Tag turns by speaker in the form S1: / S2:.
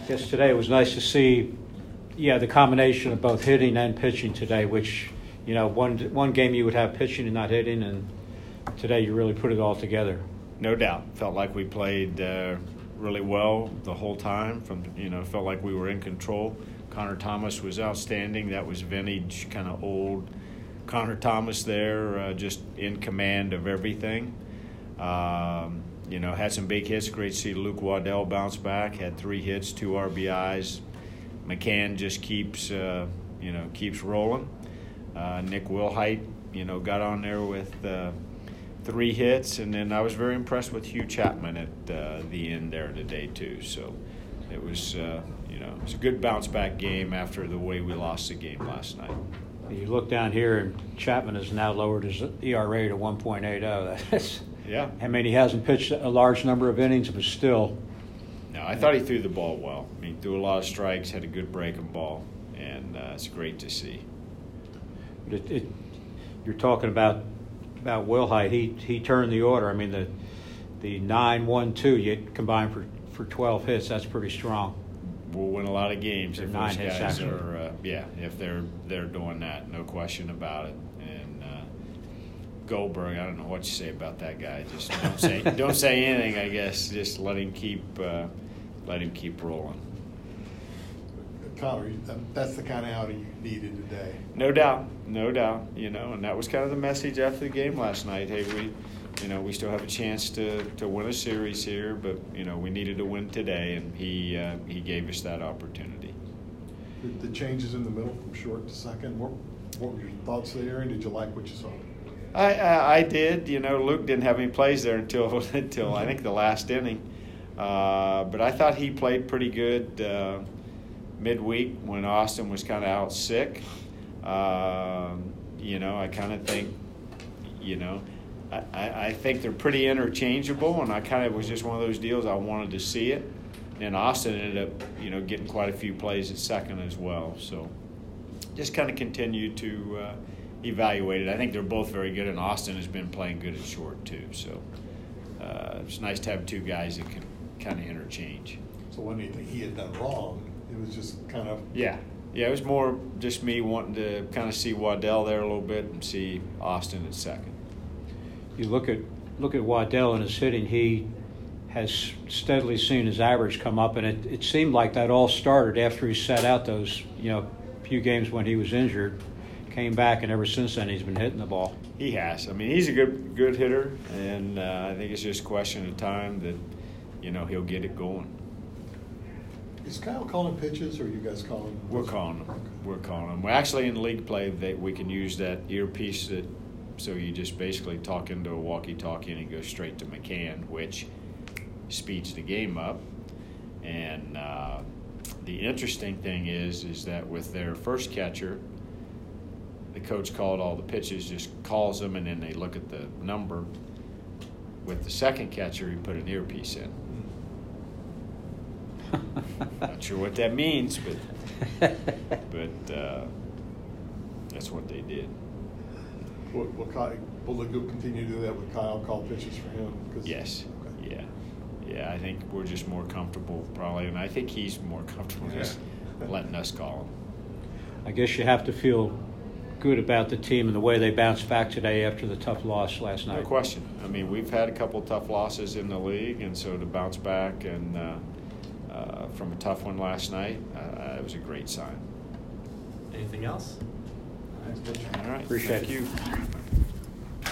S1: guess today it was nice to see, the combination of both hitting and pitching today, which, one game you would have pitching and not hitting, and today you really put it all together.
S2: No doubt. Felt like we played really well the whole time. Felt like we were in control. Connor Thomas was outstanding. That was vintage, kind of old Connor Thomas there, just in command of everything. Had some big hits. Great to see Luke Waddell bounce back. Had 3 hits, 2 RBIs. McCann just keeps rolling. Nick Wilhite, got on there with 3 hits, and then I was very impressed with Hugh Chapman at the end there today too. So it was, it was a good bounce back game after the way we lost the game last night.
S1: You look down here, and Chapman has now lowered his ERA to 1.80. That's,
S2: yeah.
S1: I mean, he hasn't pitched a large number of innings, but still.
S2: No, I thought he threw the ball well. I mean, he threw a lot of strikes, had a good breaking ball, and it's great to see.
S1: You're talking about Wilhite. He turned the order. I mean, the 9-1-2 you combined for 12 hits. That's pretty strong.
S2: We'll win a lot of games if those guys
S1: are
S2: if they're doing that, no question about it. And Goldberg, I don't know what you say about that guy. Just don't say anything. I guess just let him keep rolling.
S3: Connor, that's the kind of outing you needed today.
S2: No doubt. And that was kind of the message after the game last night. Hey, we still have a chance to win a series here, but we needed to win today, and he gave us that opportunity.
S3: The changes in the middle from short to second, what were your thoughts there, and did you like what you saw?
S2: I did. Luke didn't have any plays there until I think the last inning, but I thought he played pretty good midweek when Austin was kind of out sick. I kind of think, I think they're pretty interchangeable, and I kind of was just one of those deals I wanted to see it. And Austin ended up, getting quite a few plays at second as well. So just kind of continue to evaluate it. I think they're both very good, and Austin has been playing good at short too. So it's nice to have 2 guys that can kind of interchange.
S3: So wasn't anything he had done wrong? It was just kind of
S2: it was more just me wanting to kind of see Waddell there a little bit and see Austin at second.
S1: You look at Waddell and his hitting. He has steadily seen his average come up, and it seemed like that all started after he sat out those few games when he was injured. Came back, and ever since then he's been hitting the ball.
S2: He has. I mean, he's a good hitter, and I think it's just a question of time that he'll get it going.
S3: Is Kyle calling pitches, or are you guys calling?
S2: We're calling them. We're calling them. We're actually in league play that we can use that earpiece so you just basically talk into a walkie-talkie and it goes straight to McCann, which speeds the game up. And the interesting thing is that with their first catcher, the coach called all the pitches, just calls them, and then they look at the number. With the second catcher, he put an earpiece in. Not sure what that means, but that's what they did.
S3: Will they continue to do that with Kyle? Call pitches for him?
S2: Yes.
S3: Okay.
S2: Yeah. I think we're just more comfortable, probably, and I think he's more comfortable just letting us call him.
S1: I guess you have to feel good about the team and the way they bounced back today after the tough loss last night.
S2: No question. I mean, we've had a couple tough losses in the league, and so to bounce back and from a tough one last night, it was a great sign.
S4: Anything else?
S2: All right.
S1: Appreciate
S2: Thank you.